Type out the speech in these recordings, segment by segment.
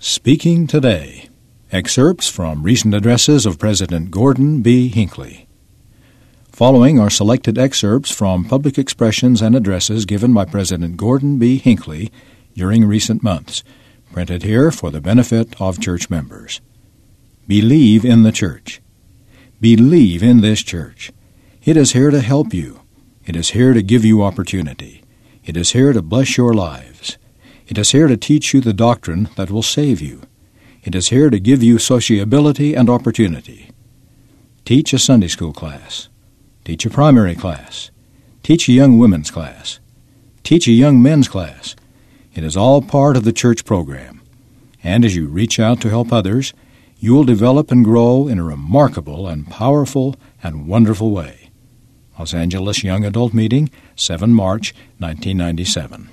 Speaking Today. Excerpts from recent addresses of President Gordon B. Hinckley. Following are selected excerpts from public expressions and addresses given by President Gordon B. Hinckley during recent months, printed here for the benefit of church members. Believe in the church. Believe in this church. It is here to help you. It is here to give you opportunity. It is here to bless your lives. It is here to teach you the doctrine that will save you. It is here to give you sociability and opportunity. Teach a Sunday school class. Teach a primary class. Teach a young women's class. Teach a young men's class. It is all part of the church program. And as you reach out to help others, you will develop and grow in a remarkable and powerful and wonderful way. Los Angeles Young Adult Meeting, 7 March, 1997.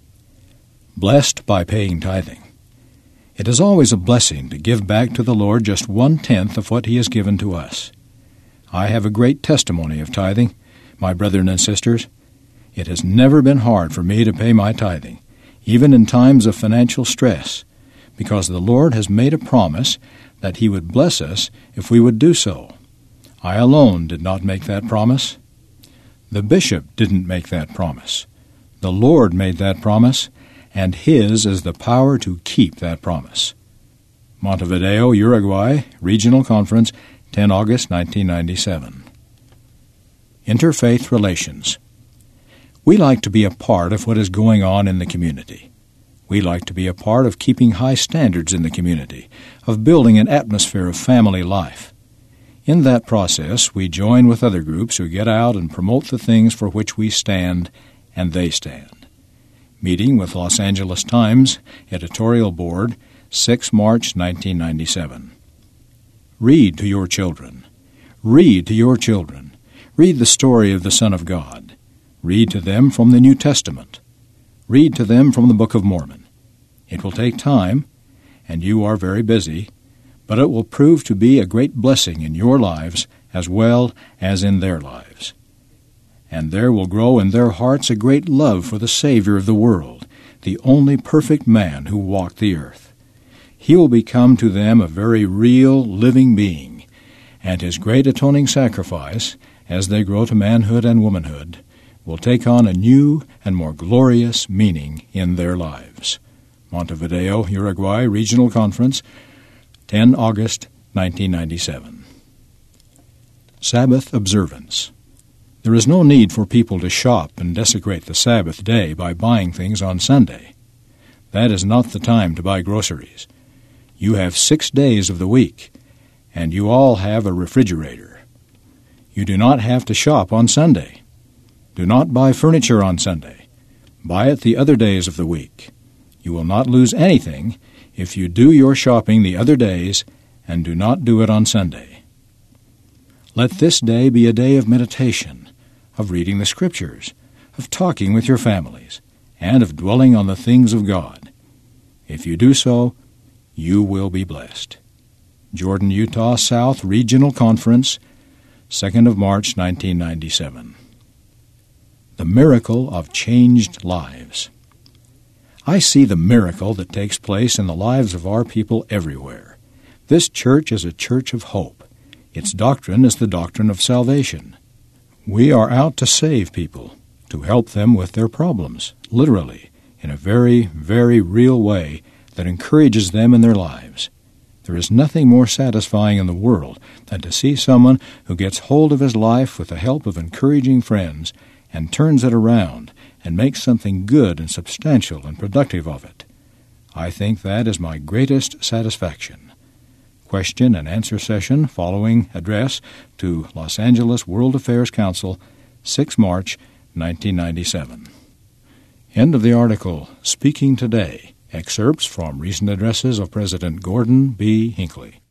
Blessed by paying tithing. It is always a blessing to give back to the Lord just 1/10 of what He has given to us. I have a great testimony of tithing, my brethren and sisters. It has never been hard for me to pay my tithing, even in times of financial stress, because the Lord has made a promise that He would bless us if we would do so. I alone did not make that promise. The bishop didn't make that promise. The Lord made that promise, and His is the power to keep that promise. Montevideo, Uruguay, Regional Conference, 10 August 1997. Interfaith Relations. We like to be a part of what is going on in the community. We like to be a part of keeping high standards in the community, of building an atmosphere of family life. In that process, we join with other groups who get out and promote the things for which we stand and they stand. Meeting with Los Angeles Times, Editorial Board, 6 March 1997. Read to your children. Read to your children. Read the story of the Son of God. Read to them from the New Testament. Read to them from the Book of Mormon. It will take time, and you are very busy, but it will prove to be a great blessing in your lives as well as in their lives. And there will grow in their hearts a great love for the Savior of the world, the only perfect man who walked the earth. He will become to them a very real, living being, and His great atoning sacrifice, as they grow to manhood and womanhood, will take on a new and more glorious meaning in their lives. Montevideo, Uruguay, Regional Conference, 10 August 1997. Sabbath Observance. There is no need for people to shop and desecrate the Sabbath day by buying things on Sunday. That is not the time to buy groceries. You have 6 days of the week, and you all have a refrigerator. You do not have to shop on Sunday. Do not buy furniture on Sunday. Buy it the other days of the week. You will not lose anything if you do your shopping the other days and do not do it on Sunday. Let this day be a day of meditation, of reading the Scriptures, of talking with your families, and of dwelling on the things of God. If you do so, you will be blessed. Jordan, Utah South Regional Conference, 2nd of March, 1997. The Miracle of Changed Lives. I see the miracle that takes place in the lives of our people everywhere. This church is a church of hope. Its doctrine is the doctrine of salvation. We are out to save people, to help them with their problems, literally, in a very, very real way that encourages them in their lives. There is nothing more satisfying in the world than to see someone who gets hold of his life with the help of encouraging friends and turns it around and makes something good and substantial and productive of it. I think that is my greatest satisfaction. Question and answer session following address to Los Angeles World Affairs Council, 6 March, 1997. End of the article, Speaking Today. Excerpts from recent addresses of President Gordon B. Hinckley.